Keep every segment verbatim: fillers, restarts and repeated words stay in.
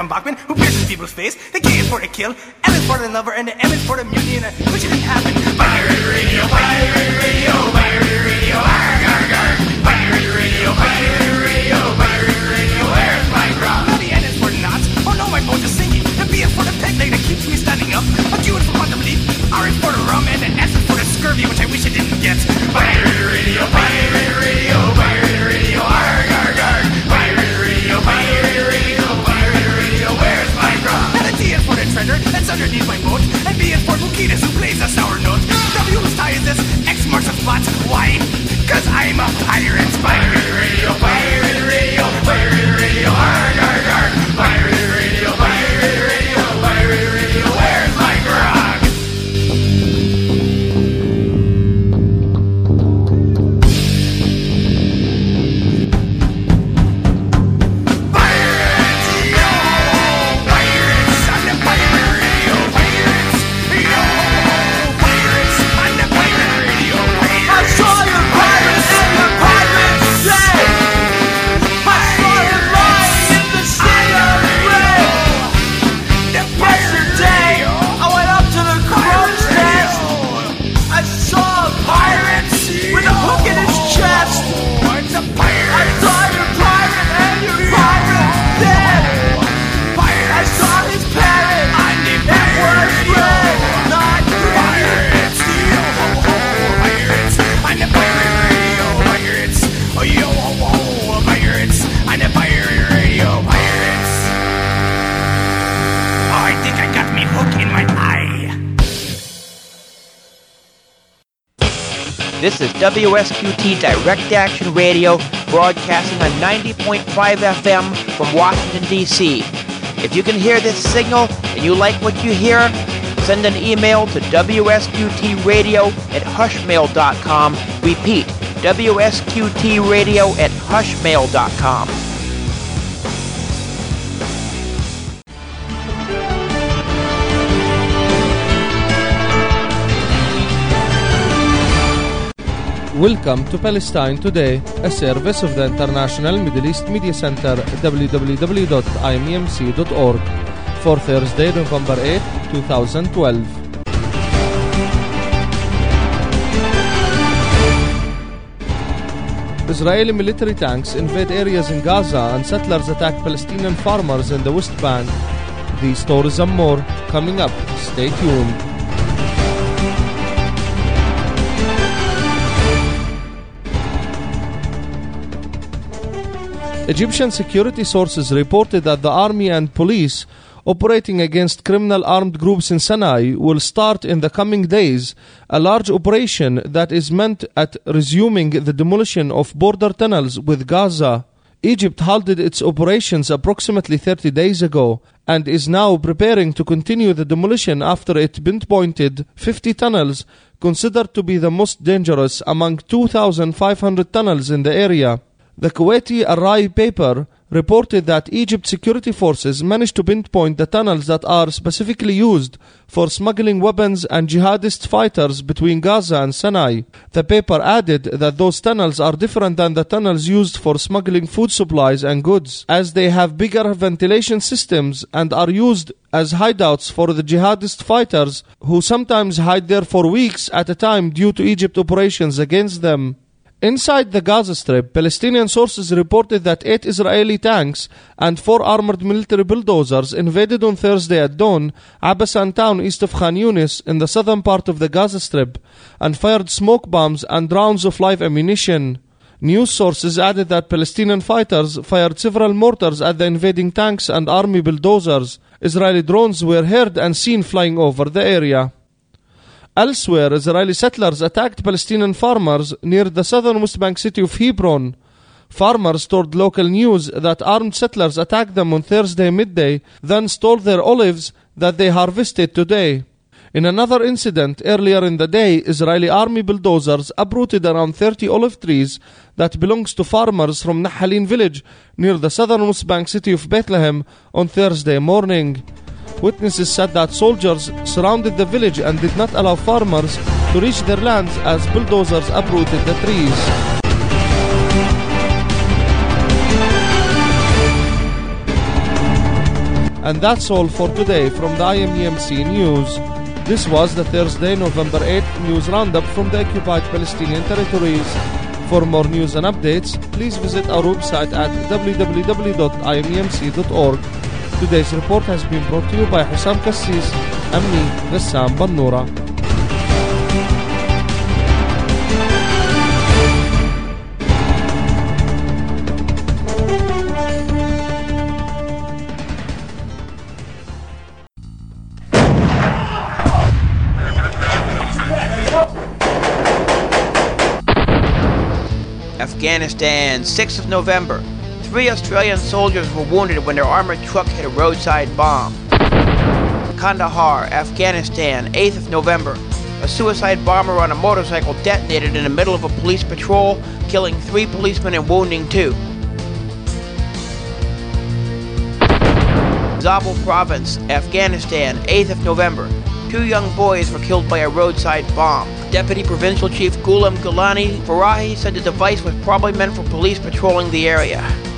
John Bachman, who pierces people's face. The K is for the kill, L is for the lover, and the M is for the mutiny, and I wish it didn't happen. Pirate radio, pirate radio, pirate radio, arg, arg, arg. Pirate radio, pirate radio, pirate radio, where's my grog? Now the N is for the knots, oh no, my boat is sinking. The B is for the peg leg that keeps me standing up. A Q is for quantum leap, R is for the rum, and the S is for the scurvy, which I wish I didn't get. Pirate radio, pirate radio, pirate radio, arg, arg, arg. Pirate radio, pirate radio, pirate radio, where's my grog? And the T is for the treasure that's underneath my boat, and B is for Bukitas, who plays a sour note. W whose tie is this, X marks the spot. Why? Cause I'm a pirate. Pirate radio, pirate radio, pirate radio, arg, arg, arg. Pirate radio, pirate radio, pirate radio, where's my grog? Pirates, yo! Pirates on the pirate radio, pirates, yo! Pirates on the pirate radio, pirates. I saw your pirates in the pirate day. I saw you lying in the sea of gray. Yesterday, I went up to the crow's nest. I saw a pirate with a hook in his chest. It's a pirate. I saw your pirate and your pirate dead. I saw his parrot. It was red, not green. Pirates, yo ho ho, pirates. I'm the pirate radio, pirates. Oh yo ho ho, pirates. I'm the pirate radio, pirates. Oh, I think I got me hook in my eye. This is W S Q T Direct Action Radio, broadcasting on ninety point five F M from Washington, D C If you can hear this signal and you like what you hear, send an email to W S Q T radio at hushmail dot com. Repeat, W S Q T radio at hushmail dot com. Welcome to Palestine Today, a service of the International Middle East Media Center, w w w dot i m e m c dot org, for Thursday, November eighth, twenty twelve. Israeli military tanks invade areas in Gaza and settlers attack Palestinian farmers in the West Bank. These stories and more coming up. Stay tuned. Egyptian security sources reported that the army and police operating against criminal armed groups in Sinai will start in the coming days a large operation that is meant at resuming the demolition of border tunnels with Gaza. Egypt halted its operations approximately thirty days ago and is now preparing to continue the demolition after it pinpointed fifty tunnels considered to be the most dangerous among two thousand five hundred tunnels in the area. The Kuwaiti Al-Rai paper reported that Egypt's security forces managed to pinpoint the tunnels that are specifically used for smuggling weapons and jihadist fighters between Gaza and Sinai. The paper added that those tunnels are different than the tunnels used for smuggling food supplies and goods, as they have bigger ventilation systems and are used as hideouts for the jihadist fighters, who sometimes hide there for weeks at a time due to Egypt operations against them. Inside the Gaza Strip, Palestinian sources reported that eight Israeli tanks and four armored military bulldozers invaded on Thursday at dawn Abbasan town east of Khan Yunis in the southern part of the Gaza Strip and fired smoke bombs and rounds of live ammunition. News sources added that Palestinian fighters fired several mortars at the invading tanks and army bulldozers. Israeli drones were heard and seen flying over the area. Elsewhere, Israeli settlers attacked Palestinian farmers near the southern West Bank city of Hebron. Farmers told local news that armed settlers attacked them on Thursday midday, then stole their olives that they harvested today. In another incident earlier in the day, Israeli army bulldozers uprooted around thirty olive trees that belongs to farmers from Nahalin village near the southern West Bank city of Bethlehem on Thursday morning. Witnesses said that soldiers surrounded the village and did not allow farmers to reach their lands as bulldozers uprooted the trees. And that's all for today from the I M E M C News. This was the Thursday, November eighth news roundup from the occupied Palestinian territories. For more news and updates, please visit our website at w w w dot i m e m c dot org. Today's report has been brought to you by Hussam Kassis and me, Ghassan Bannoura. Afghanistan, sixth of November. Three Australian soldiers were wounded when their armored truck hit a roadside bomb. Kandahar, Afghanistan, eighth of November. A suicide bomber on a motorcycle detonated in the middle of a police patrol, killing three policemen and wounding two. Zabul Province, Afghanistan, eighth of November. Two young boys were killed by a roadside bomb. Deputy Provincial Chief Ghulam Gulani Farahi said the device was probably meant for police patrolling the area.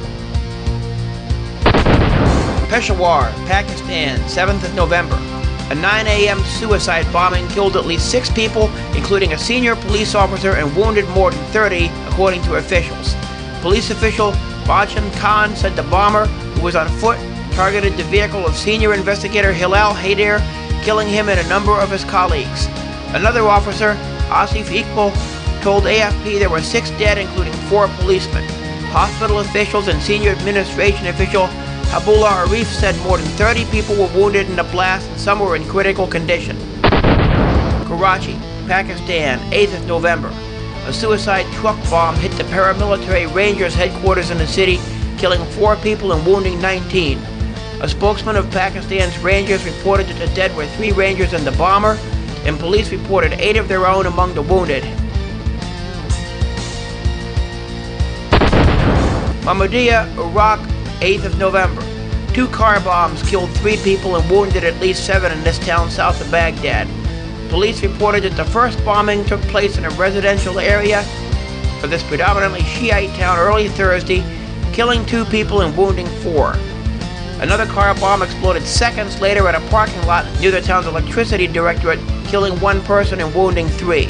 Peshawar, Pakistan, seventh of November. A nine a.m. suicide bombing killed at least six people, including a senior police officer, and wounded more than thirty, according to officials. Police official Bachan Khan said the bomber, who was on foot, targeted the vehicle of senior investigator Hilal Haider, killing him and a number of his colleagues. Another officer, Asif Iqbal, told A F P there were six dead, including four policemen. Hospital officials and senior administration official Habullah Arif said more than thirty people were wounded in the blast and some were in critical condition. Karachi, Pakistan, eighth of November. A suicide truck bomb hit the paramilitary Rangers headquarters in the city, killing four people and wounding nineteen. A spokesman of Pakistan's Rangers reported that the dead were three Rangers and the bomber, and police reported eight of their own among the wounded. Mahmudiyah, Iraq, eighth of November. Two car bombs killed three people and wounded at least seven in this town south of Baghdad. Police reported that the first bombing took place in a residential area of this predominantly Shiite town early Thursday, killing two people and wounding four. Another car bomb exploded seconds later at a parking lot near the town's electricity directorate, killing one person and wounding three.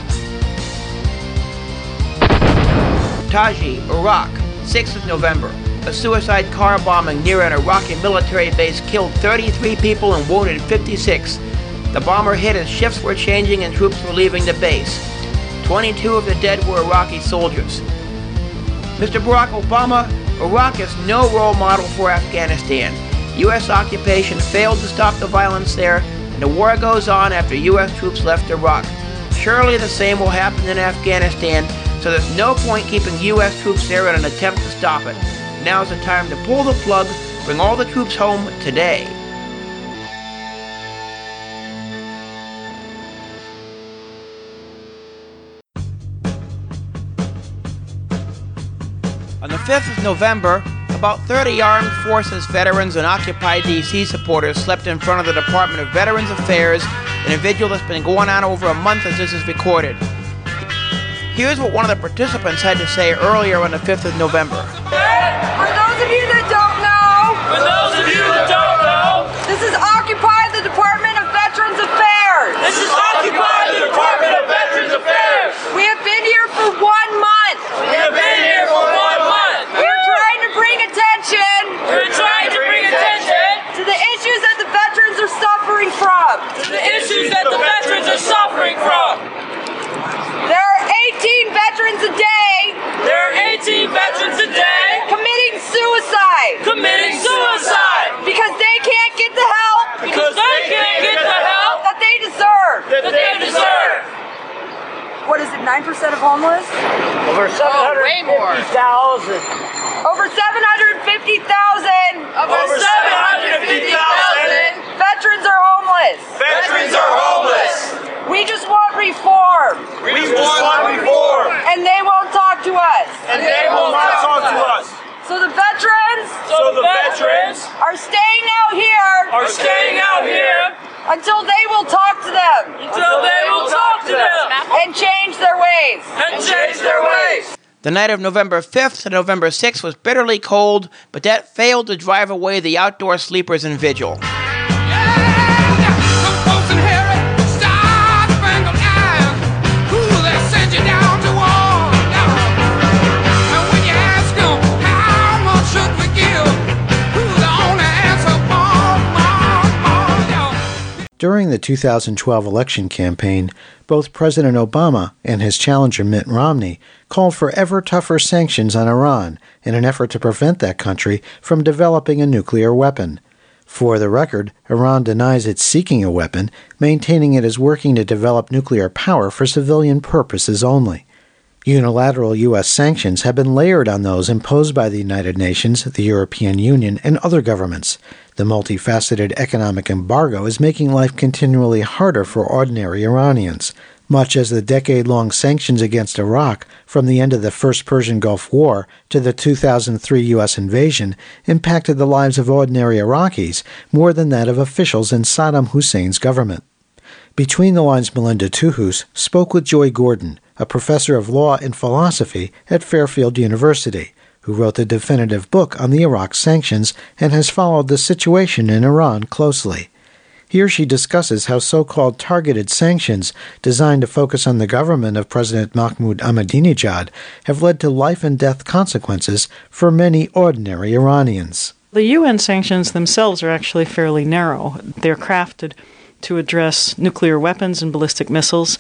Taji, Iraq, sixth of November. A suicide car bombing near an Iraqi military base killed thirty-three people and wounded fifty-six. The bomber hit as shifts were changing and troops were leaving the base. twenty-two of the dead were Iraqi soldiers. Mister Barack Obama, Iraq is no role model for Afghanistan. U S occupation failed to stop the violence there, and the war goes on after U S troops left Iraq. Surely the same will happen in Afghanistan, so there's no point keeping U S troops there in an attempt to stop it. Now's the time to pull the plug, bring all the troops home today. On the fifth of November, about thirty armed forces, veterans, and Occupy D C supporters slept in front of the Department of Veterans Affairs in a vigil that's been going on over a month as this is recorded. Here's what one of the participants had to say earlier on the fifth of November. For those of you that don't know, For those of you that don't know, this is Occupy the Department of Veterans Affairs. this is Occupy the Department of Veterans Affairs. We have been here for one month. We have been here for one month. We're trying to bring attention We're trying to bring attention to the issues that the veterans are suffering from. to the issues that the veterans are suffering from. There are eighteen veterans a day There are eighteen veterans a day committing suicide committing suicide because they can't get the help because they can't get the help that they deserve. that they deserve. What is it, nine percent of homeless? Over seven hundred fifty thousand. Over seven hundred fifty thousand Over seven hundred fifty thousand veterans are homeless. veterans are homeless. We just want reform, We just want reform, and they won't talk to us. and they will not talk to us. So the veterans So the veterans are staying out here are staying out here until they will talk to them until they will talk to them and change their ways. and change their ways. The night of November fifth to November sixth was bitterly cold, but that failed to drive away the outdoor sleepers in vigil. During the two thousand twelve election campaign, both President Obama and his challenger Mitt Romney called for ever tougher sanctions on Iran in an effort to prevent that country from developing a nuclear weapon. For the record, Iran denies it's seeking a weapon, maintaining it is working to develop nuclear power for civilian purposes only. Unilateral U S sanctions have been layered on those imposed by the United Nations, the European Union, and other governments. The multifaceted economic embargo is making life continually harder for ordinary Iranians, much as the decade-long sanctions against Iraq from the end of the First Persian Gulf War to the two thousand three U S invasion impacted the lives of ordinary Iraqis more than that of officials in Saddam Hussein's government. Between the Lines Melinda Tuhus spoke with Joy Gordon, a professor of law and philosophy at Fairfield University, who wrote the definitive book on the Iraq sanctions and has followed the situation in Iran closely. Here she discusses how so-called targeted sanctions designed to focus on the government of President Mahmoud Ahmadinejad have led to life-and-death consequences for many ordinary Iranians. The U N sanctions themselves are actually fairly narrow. They're crafted to address nuclear weapons and ballistic missiles,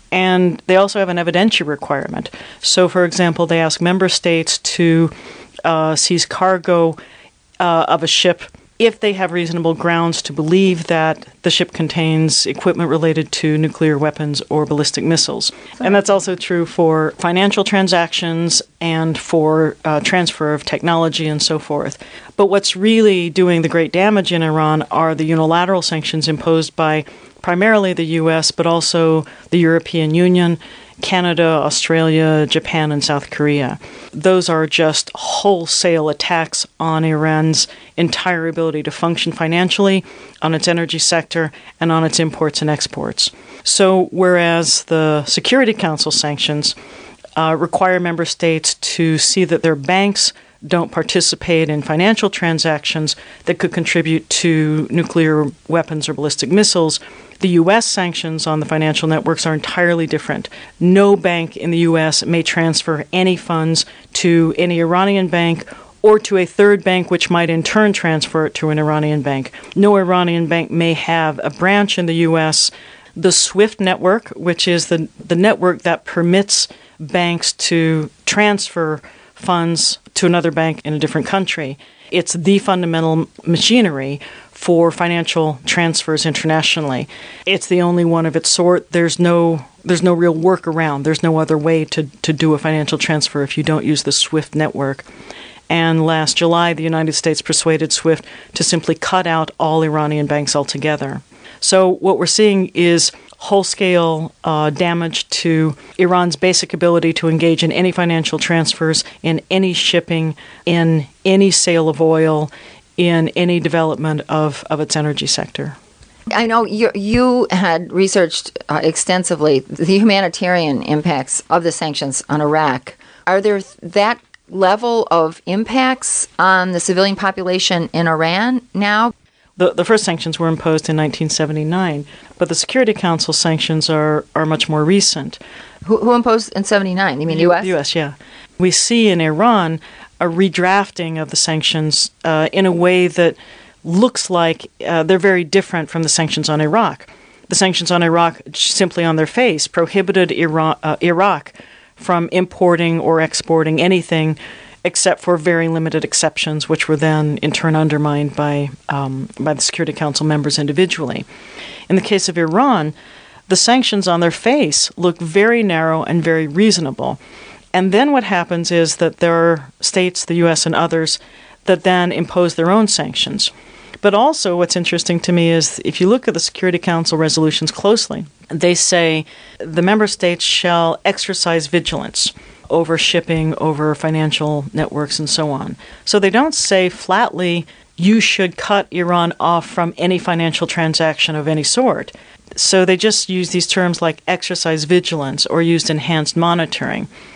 and they also have an evidentiary requirement. So, for example, they ask member states to uh, seize cargo uh, of a ship if they have reasonable grounds to believe that the ship contains equipment related to nuclear weapons or ballistic missiles. And that's also true for financial transactions and for uh, transfer of technology and so forth. But what's really doing the great damage in Iran are the unilateral sanctions imposed by primarily the U S, but also the European Union, Canada, Australia, Japan, and South Korea. Those are just wholesale attacks on Iran's entire ability to function financially, on its energy sector, and on its imports and exports. So whereas the Security Council sanctions uh, require member states to see that their banks don't participate in financial transactions that could contribute to nuclear weapons or ballistic missiles, the U S sanctions on the financial networks are entirely different. No bank in the U S may transfer any funds to any Iranian bank or to a third bank which might in turn transfer it to an Iranian bank. No Iranian bank may have a branch in the U S. The SWIFT network, which is the, the network that permits banks to transfer funds to another bank in a different country, it's the fundamental machinery for financial transfers internationally. It's the only one of its sort. There's no there's no real workaround. There's no other way to, to do a financial transfer if you don't use the SWIFT network. And last July, the United States persuaded SWIFT to simply cut out all Iranian banks altogether. So what we're seeing is whole-scale uh, damage to Iran's basic ability to engage in any financial transfers, in any shipping, in any sale of oil, in any development of, of its energy sector. I know you, you had researched uh, extensively the humanitarian impacts of the sanctions on Iraq. Are there that level of impacts on the civilian population in Iran now? The, the first sanctions were imposed in nineteen seventy-nine, but the Security Council sanctions are, are much more recent. Who, who imposed in seventy-nine? You mean U S? U S, yeah. We see in Iran a redrafting of the sanctions uh, in a way that looks like uh, they're very different from the sanctions on Iraq. The sanctions on Iraq, simply on their face, prohibited Iran, uh, Iraq from importing or exporting anything except for very limited exceptions, which were then in turn undermined by um, by the Security Council members individually. In the case of Iran, the sanctions on their face look very narrow and very reasonable. And then what happens is that there are states, the U S and others, that then impose their own sanctions. But also what's interesting to me is if you look at the Security Council resolutions closely, they say the member states shall exercise vigilance over shipping, over financial networks, and so on. So they don't say flatly, you should cut Iran off from any financial transaction of any sort. So they just use these terms like exercise vigilance or used enhanced monitoring.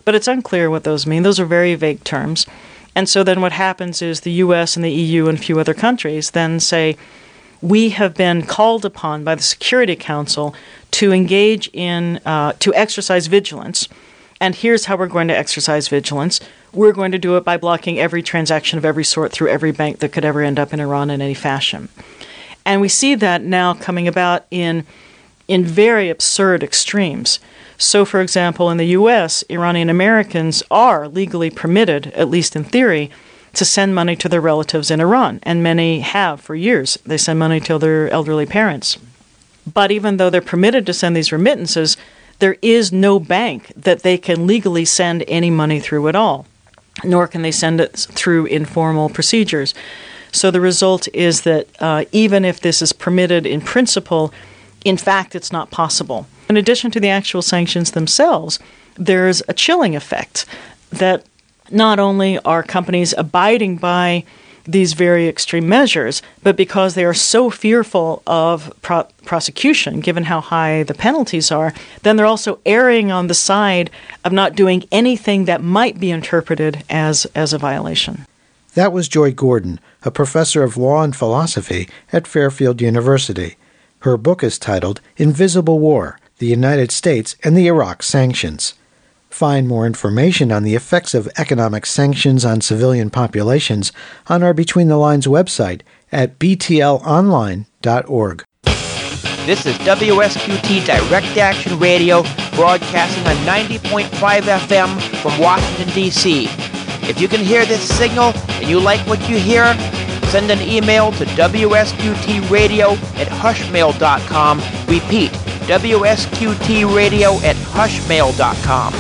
but it's unclear what those mean. Those are very vague terms. And so then what happens is the U S and the E U and a few other countries then say, we have been called upon by the Security Council to engage in, uh, to exercise vigilance. And here's how we're going to exercise vigilance. We're going to do it by blocking every transaction of every sort through every bank that could ever end up in Iran in any fashion. And we see that now coming about in in very absurd extremes. So, for example, in the U S, Iranian Americans are legally permitted, at least in theory, to send money to their relatives in Iran, and many have for years. They send money to their elderly parents. But even though they're permitted to send these remittances, there is no bank that they can legally send any money through at all, nor can they send it through informal procedures. So the result is that uh, even if this is permitted in principle, in fact, it's not possible. In addition to the actual sanctions themselves, there's a chilling effect that not only are companies abiding by these very extreme measures, but because they are so fearful of pro- prosecution, given how high the penalties are, then they're also erring on the side of not doing anything that might be interpreted as, as a violation. That was Joy Gordon, a professor of law and philosophy at Fairfield University. Her book is titled Invisible War, the United States and the Iraq Sanctions. Find more information on the effects of economic sanctions on civilian populations on our Between the Lines website at b t l online dot org. This is W S Q T Direct Action Radio, broadcasting on ninety point five F M from Washington, D C If you can hear this signal and you like what you hear, send an email to W S Q T radio at hushmail dot com. Repeat, W S Q T radio at hushmail dot com.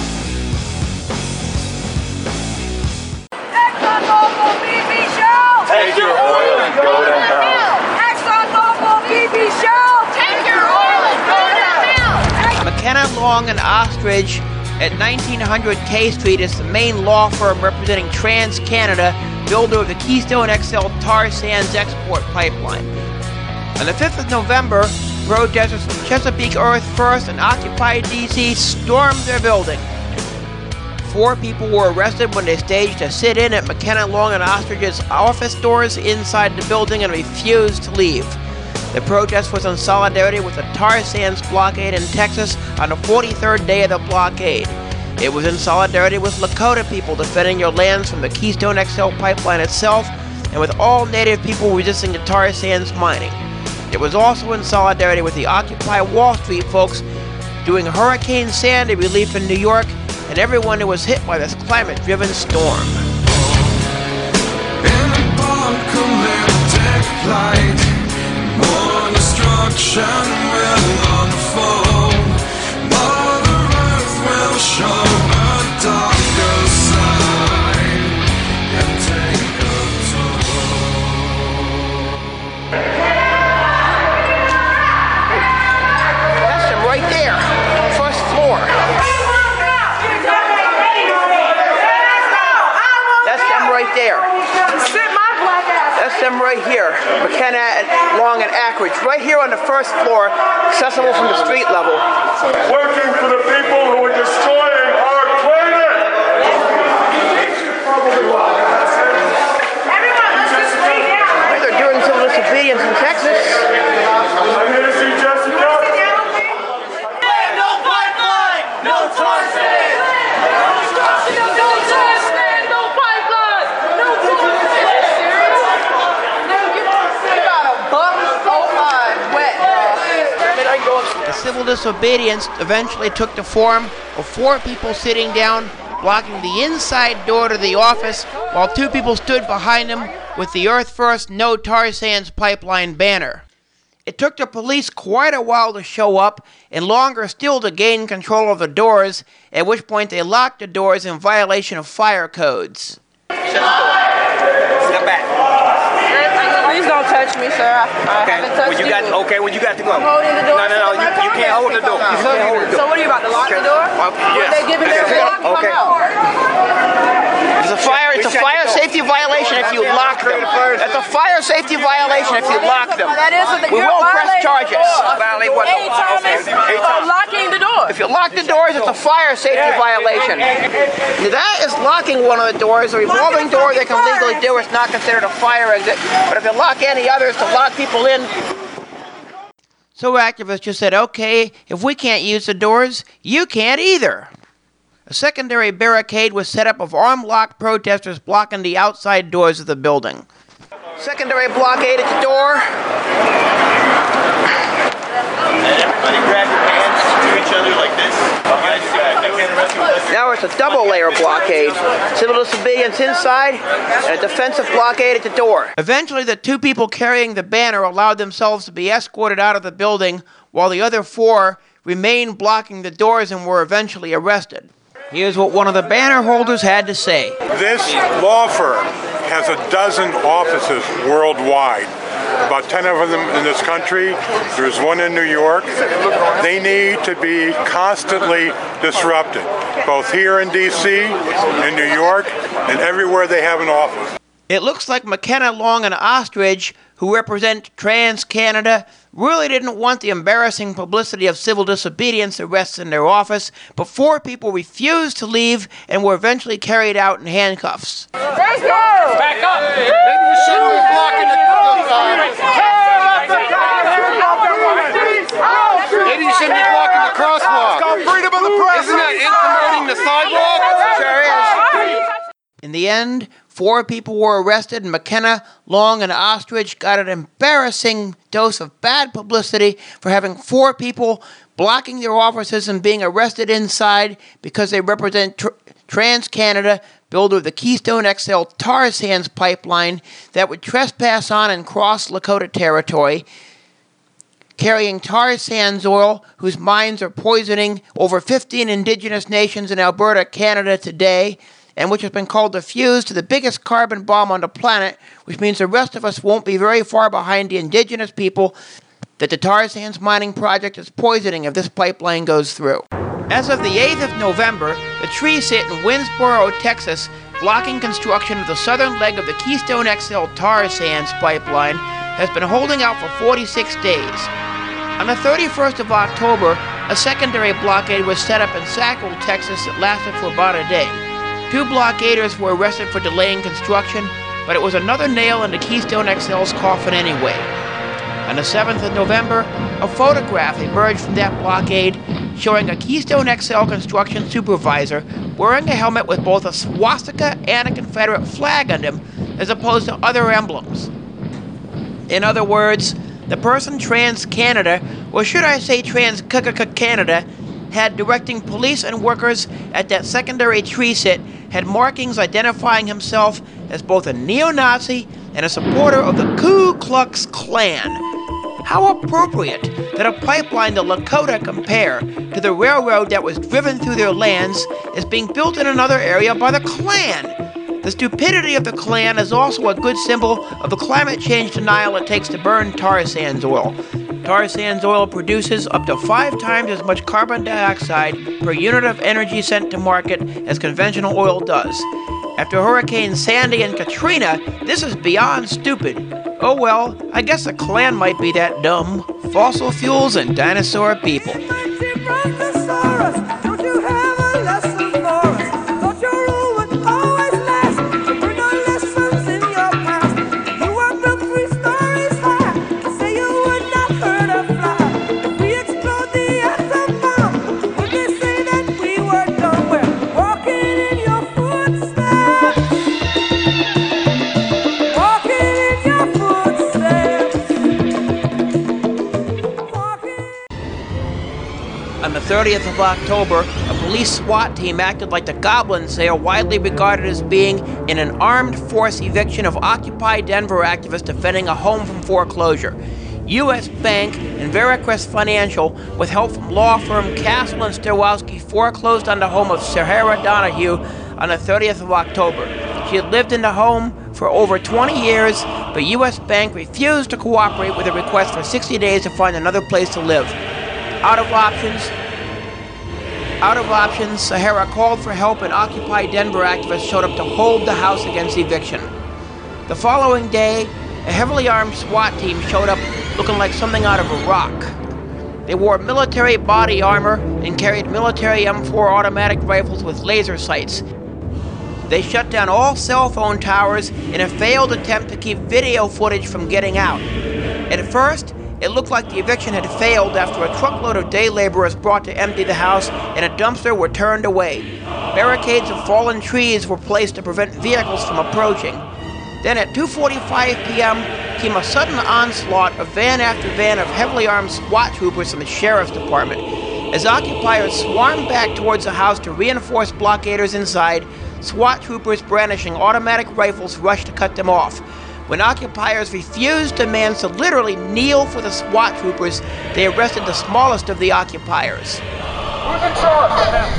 ExxonMobil B B Shell! Take your oil and go to hell. ExxonMobil B B Shell! Take your oil and go to hell! McKenna, Long and Ostrich at nineteen hundred K Street is the main law firm representing TransCanada, builder of the Keystone X L tar sands export pipeline. On the fifth of November, protesters from Chesapeake Earth First and Occupy D C stormed their building. Four people were arrested when they staged a sit-in at McKenna, Long and Ostrich's office doors inside the building and refused to leave. The protest was in solidarity with the tar sands blockade in Texas on the forty-third day of the blockade. It was in solidarity with Lakota people defending your lands from the Keystone X L pipeline itself, and with all Native people resisting the tar sands mining. It was also in solidarity with the Occupy Wall Street folks doing Hurricane Sandy relief in New York and everyone who was hit by this climate-driven storm. In apocalyptic light, more destruction will unfold. Mother Earth will show her darker side and take a toll. That's them right there, first floor. That's them right there. That's them right here. McKenna, Long, and Ackridge. Right here on the first floor, accessible from the street level. Working for the people who are destroying our planet. Everyone, let's just lay down. They're doing civil disobedience in Texas. I'm here to see Jessica. No pipeline! No tar sands! No tar sands! No pipeline! No tar sands! Serious? You got a buck? Oh my, wet. The civil disobedience eventually took the form of four people sitting down, blocking the inside door to the office, while two people stood behind them with the Earth First No Tar Sands Pipeline banner. It took the police quite a while to show up, and longer still to gain control of the doors, at which point they locked the doors in violation of fire codes. Shut the door. Step back. Please don't touch me, sir. I, I Okay, haven't touched well, you got, you. okay, well, you got to go. I'm holding the door. No, no, no, you, you can't hold the door. You can't hold the door. So what are you about to lock the door? Well, yes. They giving their lock? Come Okay. out. It's a fire, it's a fire safety violation if you lock them. That's a fire safety violation if you lock them. That is what the, We you're won't press violating charges. the door. Violate what? Hey, Thomas, Okay. Hey, of Thomas. locking the door. If you lock the doors, it's a fire safety violation. That is locking one of the doors. A revolving door they can legally do. It's not considered a fire exit. But if you lock any others to lock people in. So activists just said, okay, if we can't use the doors, you can't either. A secondary barricade was set up of armed locked protesters blocking the outside doors of the building. Secondary blockade at the door. And everybody grab your hands to each other like this. Now it's a double layer blockade. Civil disobedience inside and a defensive blockade at the door. Eventually the two people carrying the banner allowed themselves to be escorted out of the building while the other four remained blocking the doors and were eventually arrested. Here's what one of the banner holders had to say. This law firm has a dozen offices worldwide. About ten of them in this country. There's one in New York. They need to be constantly disrupted, both here in D C, in New York, and everywhere they have an office. It looks like McKenna, Long, and Ostrich, who represent Trans Canada, really didn't want the embarrassing publicity of civil disobedience arrests in their office, but four people refused to leave and were eventually carried out in handcuffs. Thank you! Back up! Maybe we shouldn't be blocking the Maybe you shouldn't be blocking the crosswalk. It's called freedom of the press. Isn't that in promoting the sidewalk? Sure is. In the end, four people were arrested, and McKenna, Long, and Ostrich got an embarrassing dose of bad publicity for having four people blocking their offices and being arrested inside because they represent tr- Trans Canada, builder of the Keystone X L tar sands pipeline that would trespass on and cross Lakota territory, carrying tar sands oil whose mines are poisoning over fifteen indigenous nations in Alberta, Canada today, and which has been called the fuse to the biggest carbon bomb on the planet, which means the rest of us won't be very far behind the indigenous people that the tar sands mining project is poisoning if this pipeline goes through. As of the eighth of November, the tree sit in Winsboro, Texas, blocking construction of the southern leg of the Keystone X L tar sands pipeline, has been holding out for forty-six days. On the thirty-first of October, a secondary blockade was set up in Sackville, Texas that lasted for about a day. Two blockaders were arrested for delaying construction, but it was another nail in the Keystone X L's coffin anyway. On the seventh of November, a photograph emerged from that blockade showing a Keystone X L construction supervisor wearing a helmet with both a swastika and a Confederate flag on him, as opposed to other emblems. In other words, the person Trans Canada, or should I say Trans Canada, had directing police and workers at that secondary tree sit had markings identifying himself as both a neo-Nazi and a supporter of the Ku Klux Klan. How appropriate that a pipeline the Lakota compare to the railroad that was driven through their lands is being built in another area by the Klan. The stupidity of the Klan is also a good symbol of the climate change denial it takes to burn tar sands oil. Tar sands oil produces up to five times as much carbon dioxide per unit of energy sent to market as conventional oil does. After Hurricanes Sandy and Katrina, this is beyond stupid. Oh well, I guess the Klan might be that dumb. Fossil fuels and dinosaur people. On the thirtieth of October, a police SWAT team acted like the goblins they are widely regarded as being in an armed force eviction of Occupy Denver activists defending a home from foreclosure. U S Bank and Veracrest Financial, with help from law firm Castle and Sterowski, foreclosed on the home of Sahara Donahue on the thirtieth of October. She had lived in the home for over twenty years, but U S Bank refused to cooperate with a request for sixty days to find another place to live. Out of options, out of options, Sahara called for help, and Occupy Denver activists showed up to hold the house against eviction. The following day, a heavily armed SWAT team showed up looking like something out of Iraq. They wore military body armor and carried military M four automatic rifles with laser sights. They shut down all cell phone towers in a failed attempt to keep video footage from getting out. At first, it looked like the eviction had failed after a truckload of day laborers brought to empty the house and a dumpster were turned away. Barricades of fallen trees were placed to prevent vehicles from approaching. Then at two forty-five p m came a sudden onslaught of van after van of heavily armed SWAT troopers from the sheriff's department. As occupiers swarmed back towards the house to reinforce blockaders inside, SWAT troopers brandishing automatic rifles rushed to cut them off. When occupiers refused demands to literally kneel for the SWAT troopers, they arrested the smallest of the occupiers. Who's in charge?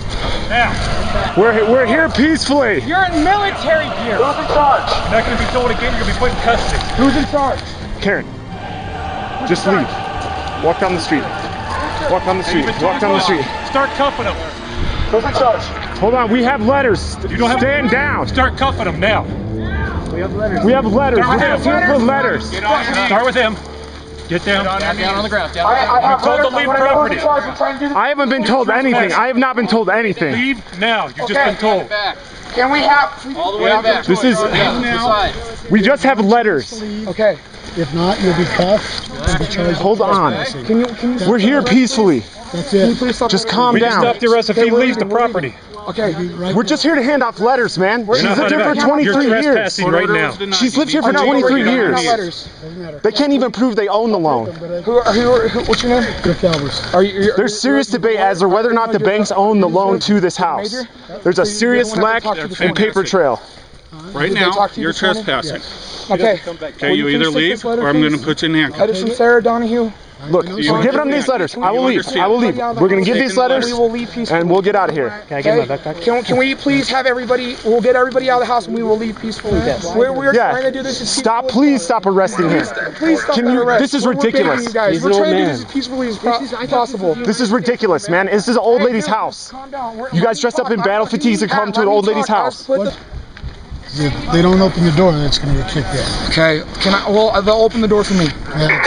Now. We're, we're here peacefully. You're in military gear. Who's in charge? You're not going to be told again. You're going to be put in custody. Who's in charge? Karen, just leave. Walk down the street. Walk down the street. Walk down the street. Start cuffing them. Who's in charge? Hold on. We have letters. You don't have Stand down. Start cuffing them now. We have letters. We have letters. We're just here for letters. Start with him. Get down. Down, down, down on the ground. Down. I, I have told to leave property. I haven't been told anything. I have not been told anything. Leave now. You've okay. just been told. Can we have all the way back? This is. We just have letters. Okay. If not, you'll be cuffed and be charged. Hold on. Can you, can you We're here peacefully. That's it. Just calm we down. We just stopped the arrest if he leaves the property. Okay. Right We're just here to hand off letters, man. You're She's lived here for twenty-three You're years. Right now. She's lived here for twenty-three years. They can't even prove they own the loan. Who are, who are, who, what's your name? Griff Albers. Are you, There's serious debate as to whether or not the banks own the loan to this house. There's a serious lack in paper trail. Right now, you're trespassing. Okay. Okay, you either leave or I'm going to put you in handcuffs. Edison Sarah Donahue. Look, we're giving them these letters. I will leave. I will leave. We're going to give these letters and we'll get out of here. Can I get my backpack? Can, can we please have everybody, we'll get everybody out of the house and we will leave peacefully. Yes. We're, we're yeah. trying to do this as Stop, please stop arresting him. Please stop Can you, arrest. This is we're, ridiculous. We're, you guys. we're trying to do this as peacefully as po possible. This is ridiculous, man. This is an old lady's house. You guys dressed up in battle fatigues to come to an old lady's house. If they don't open the door, that's going to get kicked out. Okay. Can I? Well, they'll open the door for me.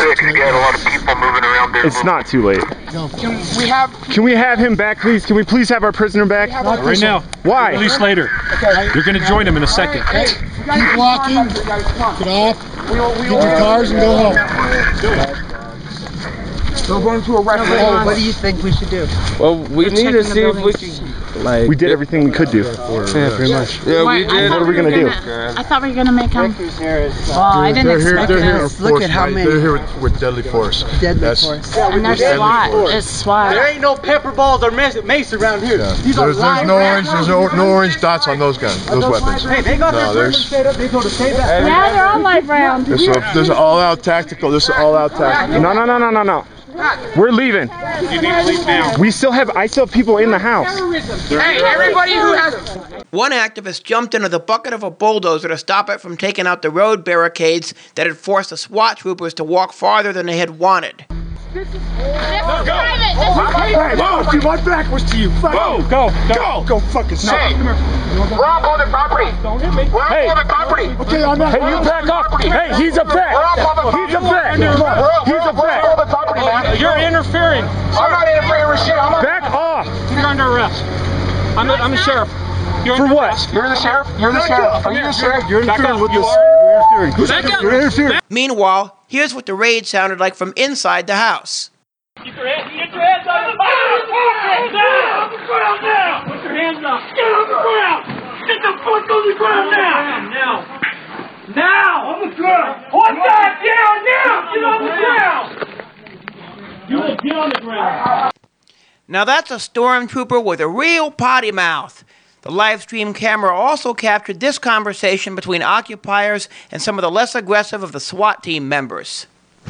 It's not too late. Can we have? Can we have him back, please? Can we please have our prisoner back? Right now. Why? Release later. Okay. You're going to join him in a second. Hey, keep walking. Get off. Get your cars and go home. We're going to arrest no, What do you think we should do? Well, we We're need to see if we can, like... We did everything we could do. Yeah, pretty much. Yeah, we did. What are we going to do? I thought we were going to make them... Well, I didn't they're expect here, they're it. Here force, Look at how many... They're here with, with deadly force. Deadly That's, force. And they're SWAT. It's SWAT. There ain't no pepper balls or mace, mace around here. Yeah. These there's, there's no orange There's no, no orange dots on those guns, those weapons. Hey, they got no, their straight up. They told us stay back. Yeah, they're all live round. This is an all-out tactical. This is all-out tactical. No, no, no, no, no, no. We're leaving. You need to leave now. We still have, I still have people in the house. Hey, everybody who has... One activist jumped into the bucket of a bulldozer to stop it from taking out the road barricades that had forced the SWAT troopers to walk farther than they had wanted. This is private. Hey, whoa, dude, my back was to you. Go, go, go, go, fucking shit. We're on public property. Don't hit me. We're on hey. public property. Okay, I'm not. Hey, you back up. Hey, he's a threat. We're on public He's a threat. He's a threat. We're on public property, man. You're interfering. I'm not interfering with shit. I'm not. Back off. You're under arrest. I'm the, I'm the sheriff. You're For what? Arrest. You're the sheriff. You're the sheriff. Are you the sheriff? You're interfering with this. You're interfering. You're interfering. Meanwhile, here's what the raid sounded like from inside the house. Keep your hands, get your hands on the ground! Down! On the ground now! Put your hands up! Get on the ground! Get the fuck on the ground now! Now! Now! On the ground! One time! Down! Now! Get on the ground! You will get on the ground! Now that's a stormtrooper with a real potty mouth. The live stream camera also captured this conversation between occupiers and some of the less aggressive of the SWAT team members.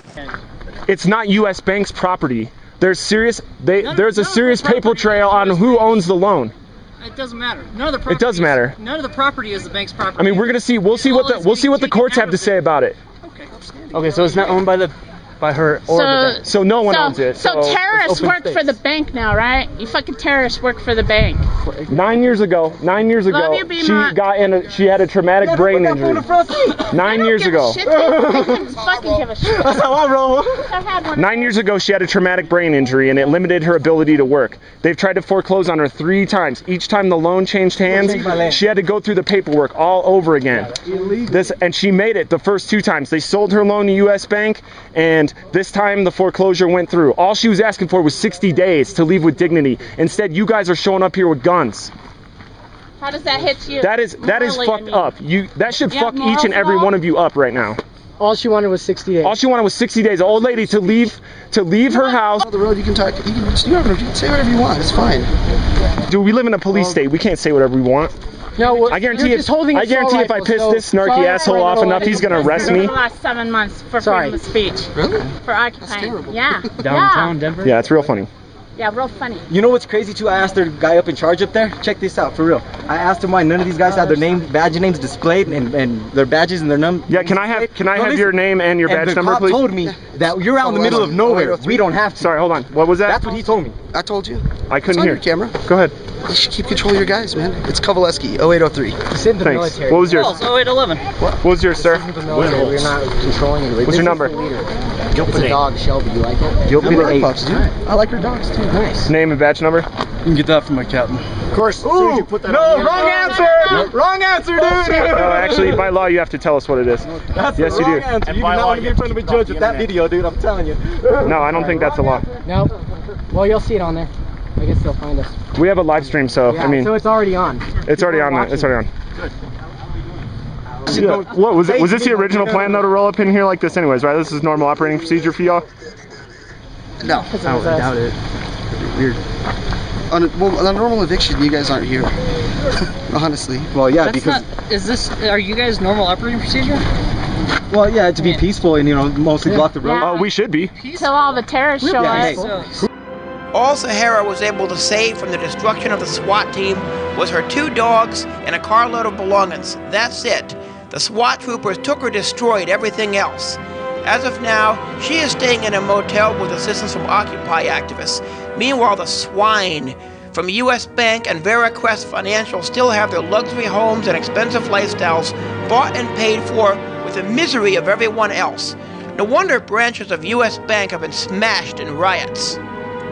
It's not U S Bank's property. There's serious. They none, there's a serious paper trail on who owns the loan. It doesn't matter. None of the property. It does matter. None of the property is the bank's property. I mean, we're gonna see. We'll see what the we'll see what the courts have to say about it. Okay. Okay, so it's not owned by the by her or So- the bank. So no one so, owns it. So, it's terrorists open work space. for the bank now, right? You fucking terrorists work for the bank. Nine years ago, nine years Love ago, you, she B-Mont. got in a, she had a traumatic brain injury. Nine years ago. Shit, I couldn't fucking give a shit. That's how I roll. I've had one. Nine years ago, she had a traumatic brain injury, and it limited her ability to work. They've tried to foreclose on her three times. Each time the loan changed hands, she had to go through the paperwork all over again. This, and she made it the first two times. They sold her loan to U S Bank, and this time the foreclosure went through. All she was asking for was sixty days to leave with dignity. Instead, you guys are showing up here with guns. How does that hit you? That is that is morally, fucked I mean? up. You that should Yeah, fuck each morals and every and all? one of you up right now. All she wanted was sixty days. All she wanted was sixty days. An old lady to leave to leave her house. On the road, you can talk. You can, you can, you can say whatever you want. It's fine. Dude, we live in a police state. We can't say whatever we want. No, I guarantee you're if just holding I guarantee if I assault piss rifles, this so- snarky Sorry, asshole I off know, enough, I he's gonna know. arrest For me. the last seven months for Sorry. freedom of speech. Really? For occupying. Yeah. Downtown yeah. Denver? Yeah, it's real funny. Yeah, real funny. You know what's crazy too? I asked the guy up in charge up there. Check this out, for real. I asked him why none of these guys had their name, badge names displayed, and, and their badges and their num. Yeah, can I have can I No, have listen. your name and your And badge the number, cop please? told me that you're out in the middle of nowhere. We don't have to. Sorry, hold on. What was that? That's what he told me. I told you. I couldn't it's on hear. your camera. Go ahead. You should keep control of your guys, man. It's Kovaleski, oh eight oh three. He's in the Thanks. military. What was yours? oh eight eleven. What was yours, sir? The military. We're not controlling you. What's your number? It's a dog, Shelby. You like it? Gilpin Number eight. pups, dude. I like your dogs too. Nice. Name and badge number? You can get that from my captain. Of course. Ooh, you put that no, on wrong answer! Wrong answer, dude! No, actually, by law, you have to tell us what it is. That's Yes, the you wrong do. answer. You do not want to be in front of a judge with that video, dude. I'm telling you. No, I don't think that's a law. No. Well, you'll see it on there. I guess they'll find us. We have a live stream, so Yeah, I mean, so it's already on. it's already on. The, it's already on. Yeah. What was it? Was this the original plan though to roll up in here like this, anyways? Right? This is normal operating procedure for y'all. No. I doubt it. Weird. On a, well, on a normal eviction, you guys aren't here. Honestly. Well, yeah, That's because not. Is this? Are you guys normal operating procedure? well, yeah, to be peaceful and you know mostly block the road. Oh, we should be. Till all the terrorists show Yeah, up. hey. All Sahara was able to save from the destruction of the SWAT team was her two dogs and a carload of belongings. That's it. The SWAT troopers took or destroyed everything else. As of now, she is staying in a motel with assistance from Occupy activists. Meanwhile, the swine from U S Bank and VeraCrest Financial still have their luxury homes and expensive lifestyles bought and paid for with the misery of everyone else. No wonder branches of U S Bank have been smashed in riots.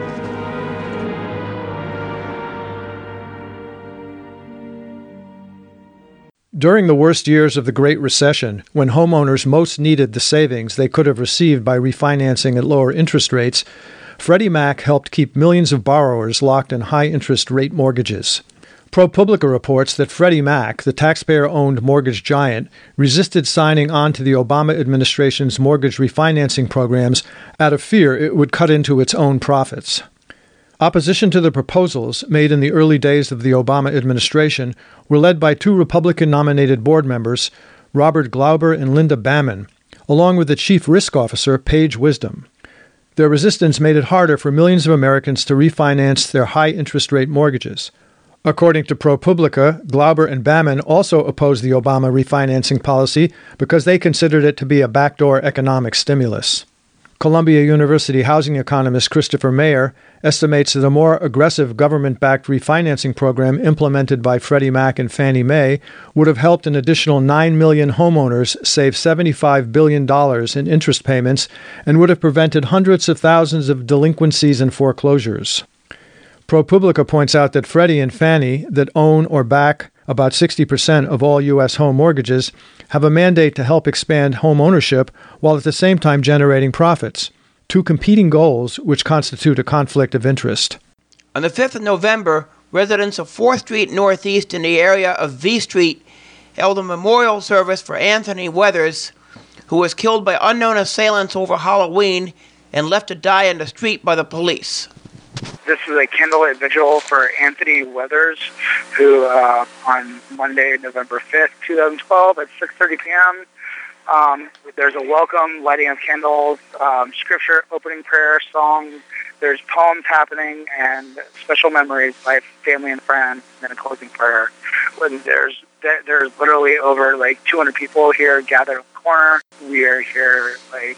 During the worst years of the Great Recession, when homeowners most needed the savings they could have received by refinancing at lower interest rates, Freddie Mac helped keep millions of borrowers locked in high-interest rate mortgages. ProPublica reports that Freddie Mac, the taxpayer-owned mortgage giant, resisted signing on to the Obama administration's mortgage refinancing programs out of fear it would cut into its own profits. Opposition to the proposals, made in the early days of the Obama administration, were led by two Republican-nominated board members, Robert Glauber and Linda Bamman, along with the chief risk officer, Paige Wisdom. Their resistance made it harder for millions of Americans to refinance their high-interest rate mortgages. According to ProPublica, Glauber and Bamman also opposed the Obama refinancing policy because they considered it to be a backdoor economic stimulus. Columbia University housing economist Christopher Mayer estimates that a more aggressive government-backed refinancing program implemented by Freddie Mac and Fannie Mae would have helped an additional nine million homeowners save seventy-five billion dollars in interest payments and would have prevented hundreds of thousands of delinquencies and foreclosures. ProPublica points out that Freddie and Fannie, that own or back about sixty percent of all U S home mortgages, have a mandate to help expand home ownership while at the same time generating profits, two competing goals which constitute a conflict of interest. On the fifth of November, residents of fourth Street Northeast in the area of V Street held a memorial service for Anthony Weathers, who was killed by unknown assailants over Halloween and left to die in the street by the police. This is a candlelit vigil for Anthony Weathers, who uh, on Monday, November fifth, twenty twelve at six thirty p.m. Um, there's a welcome, lighting of candles, um, scripture, opening prayer, song. There's poems happening and special memories by family and friends, and a closing prayer. When there's there's literally over like two hundred people here gathered in the corner. We are here like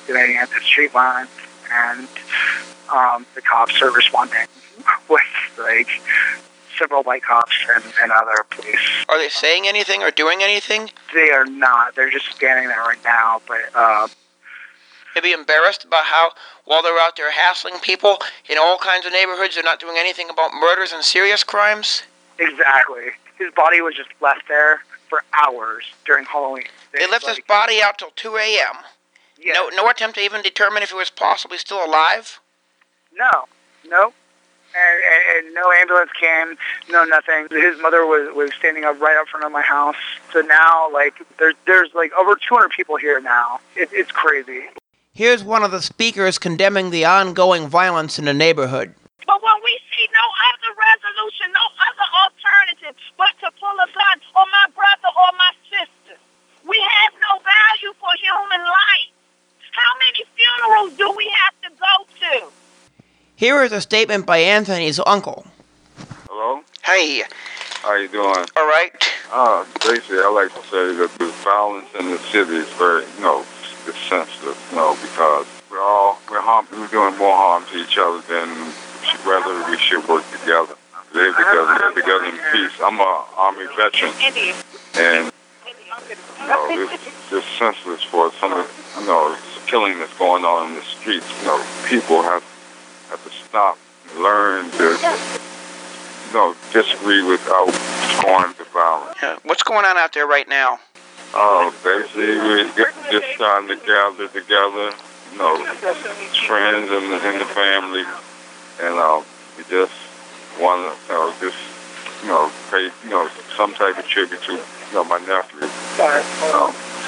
doing at the street violence, and um, the cops are responding with like several white cops and, and other police. Are they saying anything or doing anything? They are not. They're just standing there right now, but uh, Maybe embarrassed about how, while they're out there hassling people in all kinds of neighborhoods, they're not doing anything about murders and serious crimes? Exactly. His body was just left there for hours during Halloween. They left his body out till two a.m. Yeah. No, no attempt to even determine if he was possibly still alive? No. No. And, and, and no ambulance came, no nothing. His mother was, was standing up right up front of my house. So now, like, there, there's, like, over two hundred people here now. It, it's crazy. Here's one of the speakers condemning the ongoing violence in the neighborhood. But when we see no other resolution, no other alternative but to pull a gun on my brother or my sister, we have no value for human life. How many funerals do we have to go to? Here is a statement by Anthony's uncle. Hello? Hey. How you doing? All right. Uh, basically, I like to say that the violence in the city is very, you know, it's sensitive, you know, because we're all, we're, harm, we're doing more harm to each other than whether we should work together. Live together, live together in peace. I'm an Army veteran, and, you know, it's just senseless for some of, you know, killing that's going on in the streets. You know, people have, have to stop, learn to, you know, disagree without going to violence. Yeah. What's going on out there right now? Uh, basically, we get, just trying to gather together, you know, friends and the, and the family, and uh, we just want to, you know, just, you know, pay, you know, some type of tribute to, you know, my nephew. Um,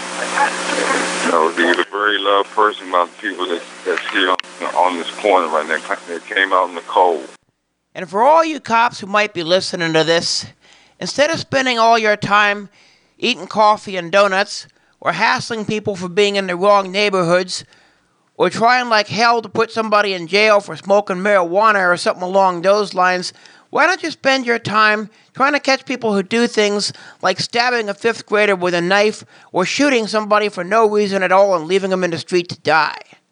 you know, he was a very loved person by the people that, that's here on, you know, on this corner right now. They came out in the cold. And for all you cops who might be listening to this, instead of spending all your time eating coffee and donuts, or hassling people for being in the wrong neighborhoods, or trying like hell to put somebody in jail for smoking marijuana or something along those lines, why don't you spend your time trying to catch people who do things like stabbing a fifth grader with a knife or shooting somebody for no reason at all and leaving them in the street to die?